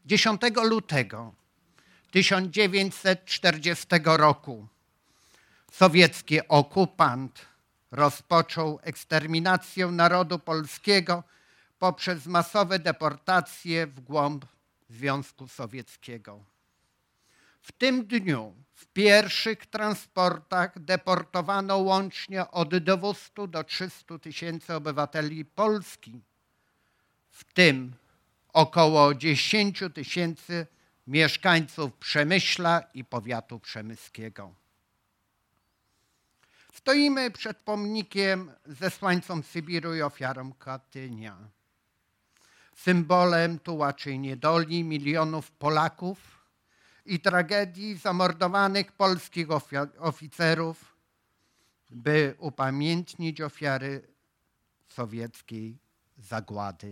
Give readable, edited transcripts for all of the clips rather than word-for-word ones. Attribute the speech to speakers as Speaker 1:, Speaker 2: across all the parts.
Speaker 1: 10 lutego 1940 roku sowiecki okupant rozpoczął eksterminację narodu polskiego poprzez masowe deportacje w głąb Związku Sowieckiego. W tym dniu w pierwszych transportach deportowano łącznie od 200 do 300 tysięcy obywateli Polski, w tym około 10 tysięcy mieszkańców Przemyśla i powiatu przemyskiego. Stoimy przed pomnikiem zesłańcom Sybiru i ofiarom Katynia. Symbolem tułaczy i niedoli milionów Polaków i tragedii zamordowanych polskich oficerów, by upamiętnić ofiary sowieckiej zagłady.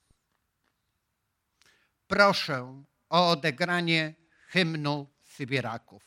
Speaker 1: Proszę o odegranie hymnu Sybiraków.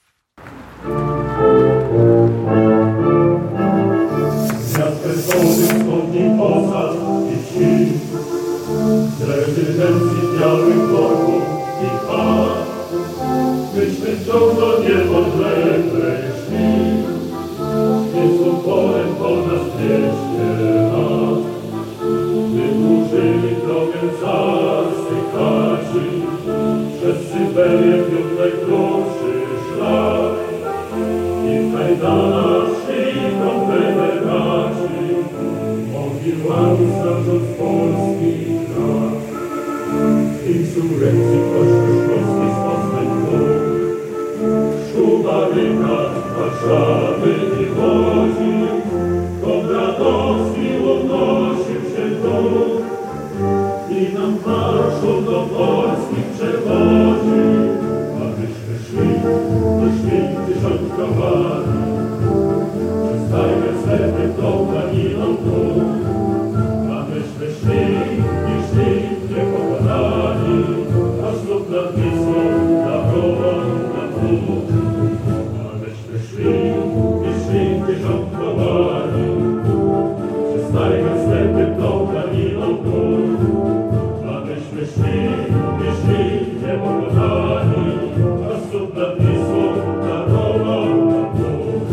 Speaker 2: Miast wesołych wschodnich posad i wsi, rezydencji białych worków i chat, myśmy wciąż do niepodległej szli, jest uporem ponad 200 lat. Wydłużyli drogę carskiej Kaci, przez Syberię w najkrótszy szlak i w kajdanach szli konfederaci, mogiłami znacząc polski krak. Insurrekcji kościół polski z Poznań szkół, barykad Warszawy i Łodzi, Kondratowski unosił się tu i nam marszu do Polski przewodził, a myśmy szli i szli tysiąckowani, przez tajne sklepy tą Daniną tu, a myśmy szli i szli niepokonani, aż lub nad Wisłą, na Wołą, na Bóg. A myśmy szli i szli tysiąckowani, przez tajne sklepy tą Daniną tu, a myśmy szli i szli niepokonani, aż lub nad Wisłą, na Wołą, na Bóg.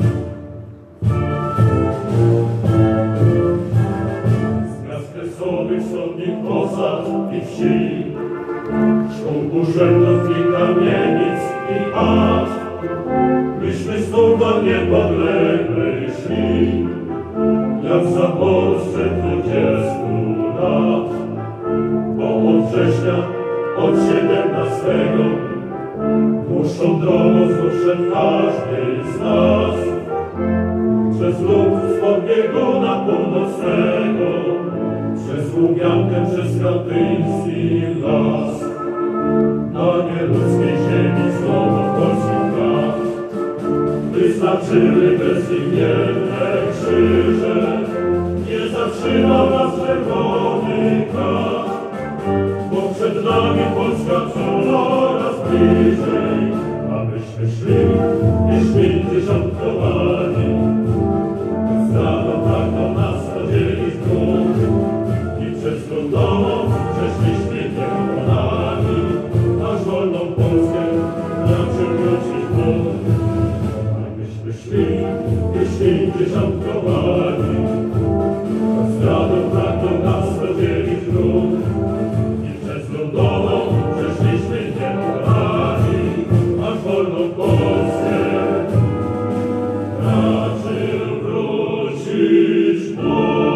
Speaker 2: Kresowych wschodnich posad i wsi, szkół urzędów i kamienic i chat, myśmy znów do niepodległej szli, jak w Zapolsce 20 lat. Bo od września, od 17 dłuższą drogą znów szedł każdy z nas, przez lub wschodniego na północnego, przez Łubiankę, przez Katyński las. Na nieludzkiej ziemi znowu polskich brat wyznaczyły bezimienne krzyże. Nie zatrzymał nas czerwony krat, bo przed nami Polska coraz bliżej, a myśmy szli i szli tysiąckowani. Straną pragnął nas podzielić dróg i przez lądową przeszliśmy niepokonani, aż wolną Polskę raczył wrócić Bóg. A myśmy szli i szli tysiąckowani, straną pragnął nas podzielić dróg i przez lądową przeszliśmy niepokonani, aż wolną Polskę raczył wrócić Bóg.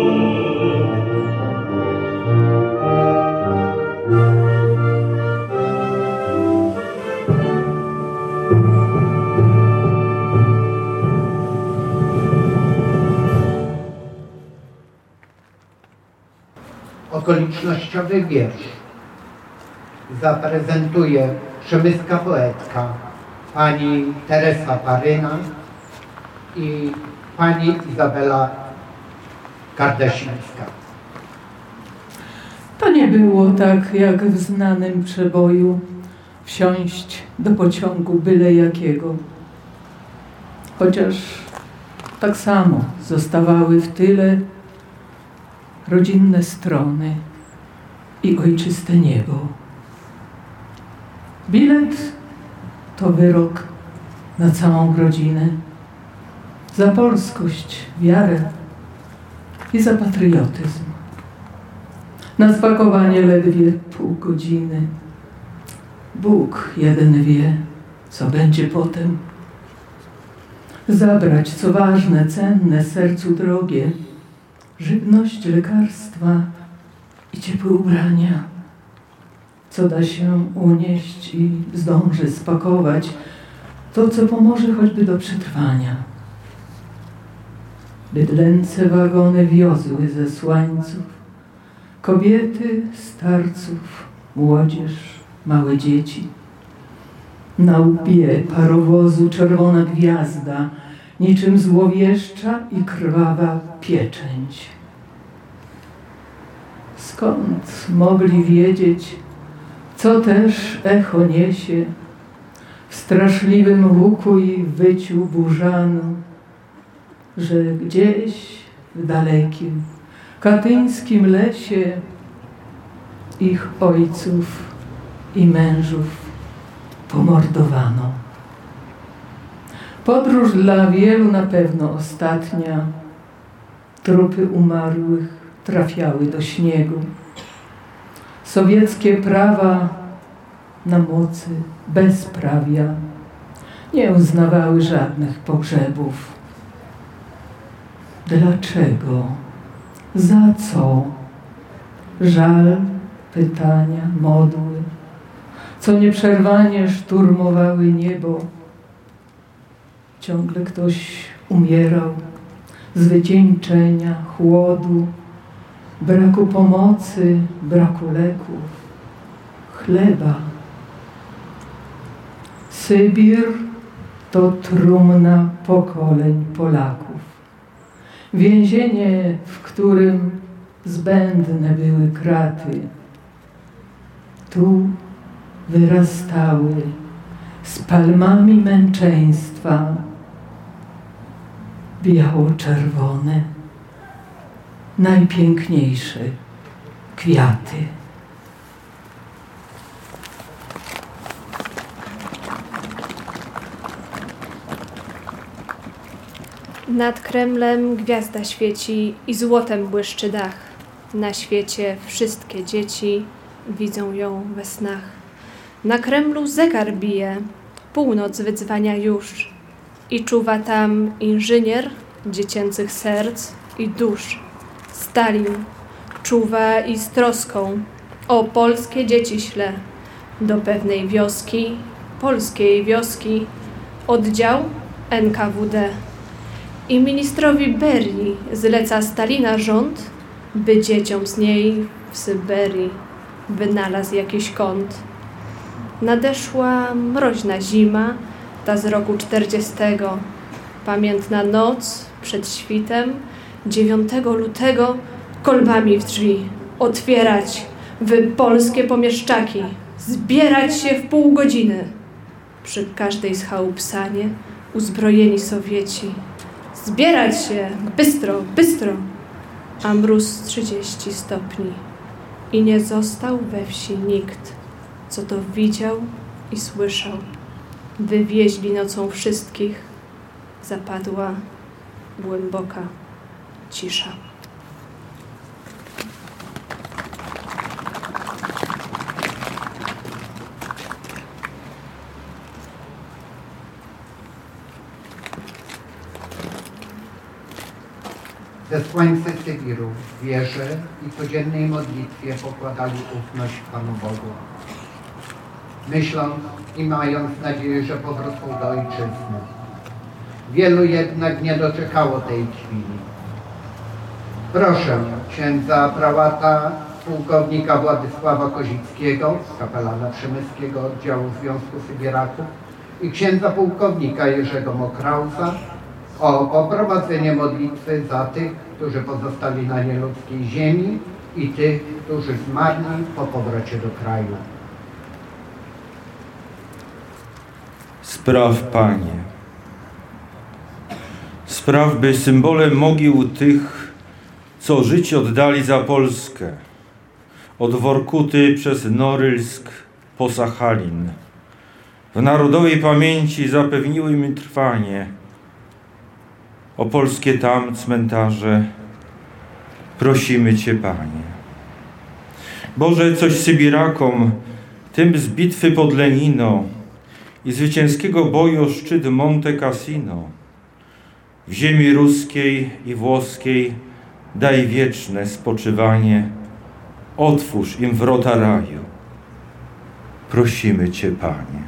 Speaker 1: Okolicznościowy wiersz zaprezentuje przemyska poetka pani Teresa Paryna i pani Izabela Kardesińska.
Speaker 3: To nie było tak jak w znanym przeboju wsiąść do pociągu byle jakiego. Chociaż tak samo zostawały w tyle rodzinne strony i ojczyste niebo. Bilet to wyrok na całą rodzinę. Za polskość, wiarę i za patriotyzm. Na spakowanie ledwie pół godziny. Bóg jeden wie, co będzie potem. Zabrać, co ważne, cenne, sercu drogie, żywność, lekarstwa i ciepłe ubrania. Co da się unieść i zdąży spakować, to, co pomoże choćby do przetrwania. Bydlęce wagony wiozły zesłańców, kobiety, starców, młodzież, małe dzieci. Na łbie parowozu czerwona gwiazda, niczym złowieszcza i krwawa pieczęć. Skąd mogli wiedzieć, co też echo niesie w straszliwym huku i wyciu burzanu, że gdzieś w dalekim katyńskim lesie ich ojców i mężów pomordowano. Podróż dla wielu na pewno ostatnia. Trupy umarłych trafiały do śniegu. Sowieckie prawa na mocy bezprawia nie uznawały żadnych pogrzebów. Dlaczego? Za co? Żal, pytania, modły, co nieprzerwanie szturmowały niebo. Ciągle ktoś umierał z wycieńczenia, chłodu, braku pomocy, braku leków, chleba. Sybir to trumna pokoleń Polaków. Więzienie, w którym zbędne były kraty. Tu wyrastały z palmami męczeństwa biało-czerwone, najpiękniejsze kwiaty.
Speaker 4: Nad Kremlem gwiazda świeci i złotem błyszczy dach. Na świecie wszystkie dzieci widzą ją we snach. Na Kremlu zegar bije, północ wydzwania już i czuwa tam inżynier dziecięcych serc i dusz. Stalin czuwa i z troską o polskie dzieci śle do pewnej wioski, polskiej wioski, oddział NKWD. I ministrowi Berii zleca Stalina rząd, by dzieciom z niej w Syberii wynalazł jakiś kąt. Nadeszła mroźna zima, ta z roku 40. Pamiętna noc przed świtem 9 lutego kolbami w drzwi otwierać, wy polskie pomieszczaki, zbierać się w pół godziny. Przy każdej z chałup sanie uzbrojeni Sowieci. Zbierać się, bystro, bystro, a mróz 30 stopni. I nie został we wsi nikt, co to widział i słyszał. Wywieźli nocą wszystkich, zapadła głęboka cisza.
Speaker 1: Zesłańcy Sybiru w wierze i codziennej modlitwie pokładali ufność Panu Bogu, myśląc i mając nadzieję, że powrócą do ojczyzny. Wielu jednak nie doczekało tej chwili. Proszę księdza prałata pułkownika Władysława Kozickiego, kapelana przemyskiego oddziału Związku Sybieraków i księdza pułkownika Jerzego Mokrauza o poprowadzenie modlitwy za tych, którzy pozostali na nieludzkiej ziemi i tych, którzy zmarli po powrocie do kraju.
Speaker 5: Spraw, Panie, spraw, by symbolem mogił tych, co życie oddali za Polskę, od Workuty przez Norylsk po Sachalin, w narodowej pamięci zapewniły mi trwanie. O polskie tam cmentarze prosimy Cię, Panie. Boże, coś Sybirakom, tym z bitwy pod Lenino i zwycięskiego boju szczyt Monte Cassino, w ziemi ruskiej i włoskiej daj wieczne spoczywanie, otwórz im wrota raju. Prosimy Cię, Panie.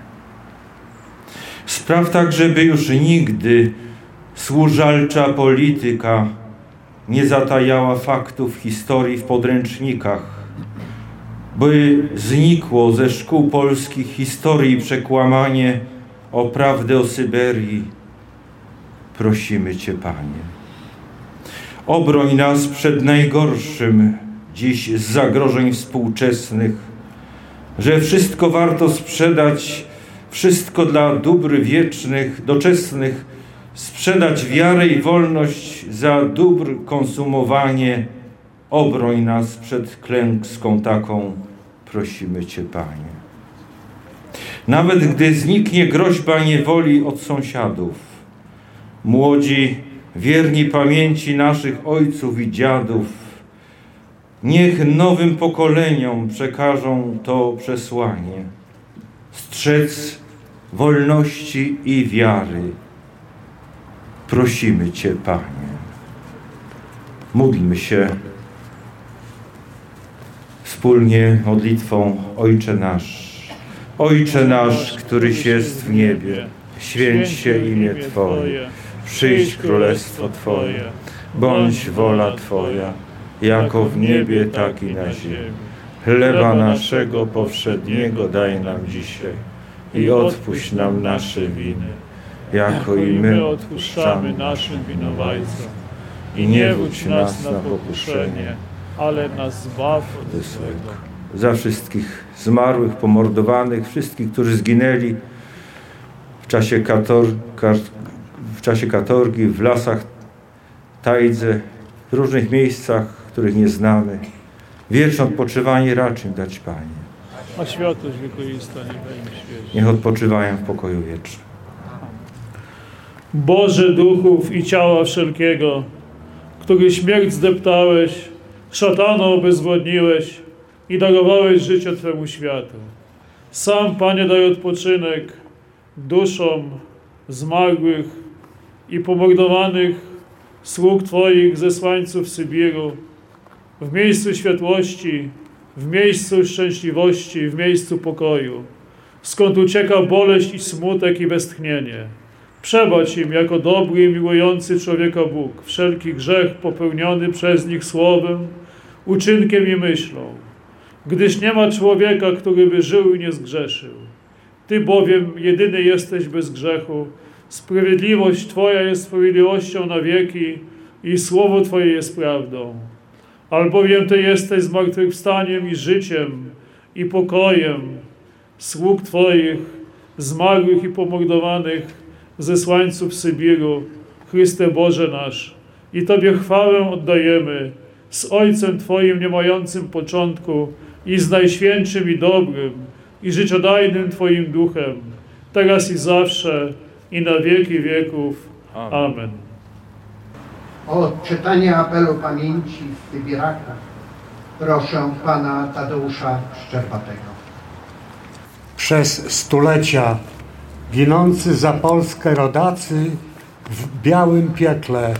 Speaker 5: Spraw tak, żeby już nigdy służalcza polityka nie zatajała faktów historii w podręcznikach, by znikło ze szkół polskich historii przekłamanie o prawdę o Syberii. Prosimy Cię, Panie. Obroń nas przed najgorszym dziś z zagrożeń współczesnych, że wszystko warto sprzedać, wszystko dla dóbr wiecznych, doczesnych, sprzedać wiarę i wolność za dóbr konsumowanie. Obroń nas przed klęską taką, prosimy Cię, Panie. Nawet gdy zniknie groźba niewoli od sąsiadów, młodzi, wierni pamięci naszych ojców i dziadów, niech nowym pokoleniom przekażą to przesłanie. Strzec wolności i wiary. Prosimy Cię, Panie. Módlmy się wspólnie modlitwą Ojcze nasz, któryś jest w niebie, święć się imię Twoje, przyjdź królestwo Twoje, bądź wola Twoja, jako w niebie, tak i na ziemi. Chleba naszego powszedniego daj nam dzisiaj i odpuść nam nasze winy, jako i my odpuszczamy naszym winowajcom. I nie wódź nas na pokuszenie, ale nas zbaw od złego. Za wszystkich zmarłych, pomordowanych, wszystkich, którzy zginęli w czasie katorgi, w lasach Tajdze, w różnych miejscach, których nie znamy. Wieczne odpoczywanie racz im dać, Panie.
Speaker 6: A światłość wiekuista niech im świeci.
Speaker 5: Niech odpoczywają w pokoju wiecznym.
Speaker 6: Boże duchów i ciała wszelkiego, który śmierć zdeptałeś, szatana obezwładniłeś i darowałeś życie Twemu światu. Sam, Panie, daj odpoczynek duszom zmarłych i pomordowanych sług Twoich zesłańców Sybiru, w miejscu światłości, w miejscu szczęśliwości, w miejscu pokoju, skąd ucieka boleść i smutek i westchnienie. Przebacz im jako dobry i miłujący człowieka Bóg wszelki grzech popełniony przez nich słowem, uczynkiem i myślą, gdyż nie ma człowieka, który by żył i nie zgrzeszył. Ty bowiem jedyny jesteś bez grzechu, sprawiedliwość Twoja jest sprawiedliwością na wieki i słowo Twoje jest prawdą. Albowiem Ty jesteś zmartwychwstaniem i życiem i pokojem sług Twoich, zmarłych i pomordowanych, zesłańców Sybiru, Chryste Boże nasz. I Tobie chwałę oddajemy z Ojcem Twoim nie mającym początku i z Najświętszym i dobrym i życiodajnym Twoim Duchem, teraz i zawsze i na wieki wieków. Amen.
Speaker 1: O odczytanie apelu pamięci w Sybirakach proszę Pana Tadeusza Szczerbatego.
Speaker 7: Przez stulecia ginący za Polskę rodacy w białym piekle,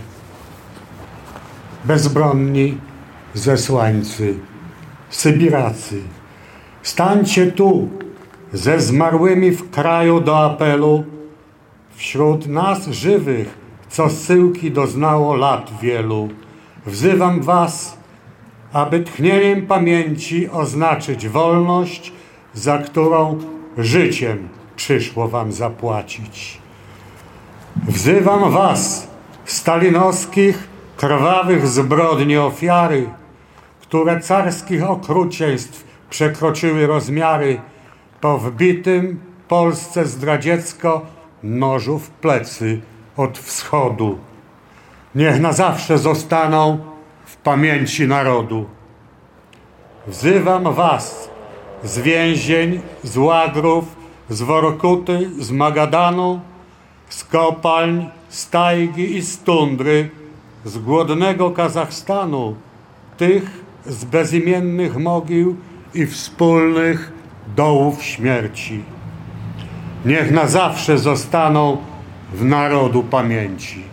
Speaker 7: bezbronni zesłańcy, Sybiracy. Stańcie tu ze zmarłymi w kraju do apelu, wśród nas żywych, co zsyłki doznało lat wielu. Wzywam was, aby tchnieniem pamięci oznaczyć wolność, za którą życiem przyszło wam zapłacić. Wzywam was, stalinowskich, krwawych zbrodni ofiary, które carskich okrucieństw przekroczyły rozmiary, po wbitym Polsce zdradziecko nożu w plecy od wschodu. Niech na zawsze zostaną w pamięci narodu. Wzywam was z więzień, z łagrów, z Workuty, z Magadanu, z kopalń, z tajgi i z tundry, z głodnego Kazachstanu, tych z bezimiennych mogił i wspólnych dołów śmierci. Niech na zawsze zostaną w narodu pamięci.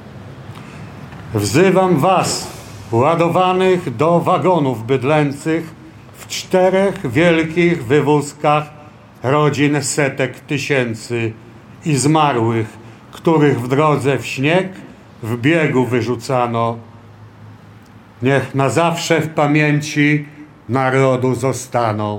Speaker 7: Wzywam was, ładowanych do wagonów bydlęcych, w 4 wielkich wywózkach rodzin setek tysięcy i zmarłych, których w drodze w śnieg w biegu wyrzucano. Niech na zawsze w pamięci narodu zostaną.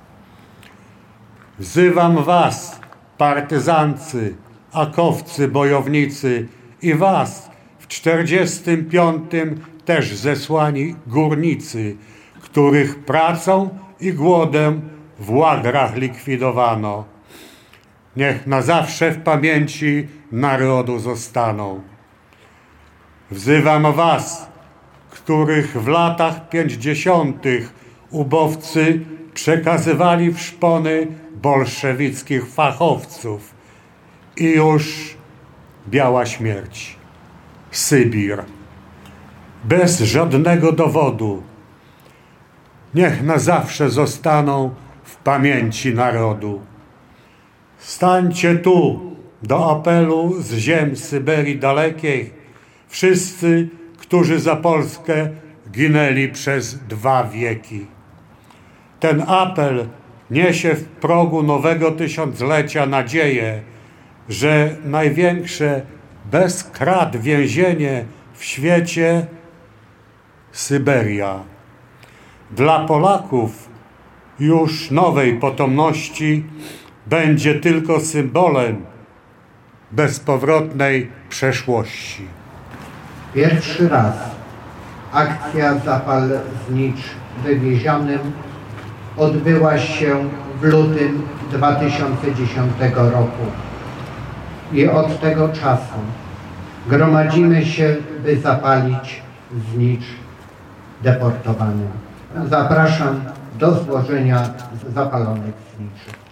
Speaker 7: Wzywam was, partyzancy, akowcy, bojownicy, i was, w 45. też zesłani górnicy, których pracą i głodem w łagrach likwidowano. Niech na zawsze w pamięci narodu zostaną. Wzywam was, których w latach 50. ubowcy przekazywali w szpony bolszewickich fachowców i już biała śmierć, Sybir, bez żadnego dowodu. Niech na zawsze zostaną w pamięci narodu. Stańcie tu do apelu z ziem Syberii dalekiej, wszyscy, którzy za Polskę ginęli przez 2 wieki. Ten apel niesie w progu nowego tysiąclecia nadzieję, że największe bez krat więzienie w świecie Syberia. Dla Polaków już nowej potomności będzie tylko symbolem bezpowrotnej przeszłości.
Speaker 1: Pierwszy raz akcja Zapal Znicz Wywieziony odbyła się w lutym 2010 roku i od tego czasu gromadzimy się, by zapalić znicz deportowanym. Zapraszam do złożenia zapalonych zniczy.